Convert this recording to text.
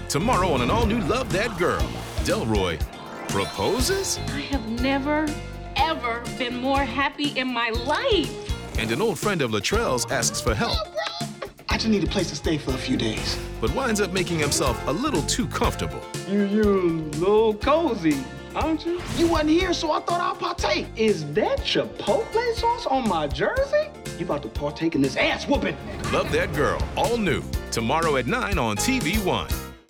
Tomorrow on an all-new Love That Girl, Delroy proposes? I have never, ever been more happy in my life. And an old friend of Latrell's asks for help. I just need a place to stay for a few days. But winds up making himself a little too comfortable. You little cozy, aren't you? You wasn't here, so I thought I'd partake. Is that Chipotle sauce on my jersey? You about to partake in this ass whooping. Love That Girl, all new, tomorrow at 9 on TV One.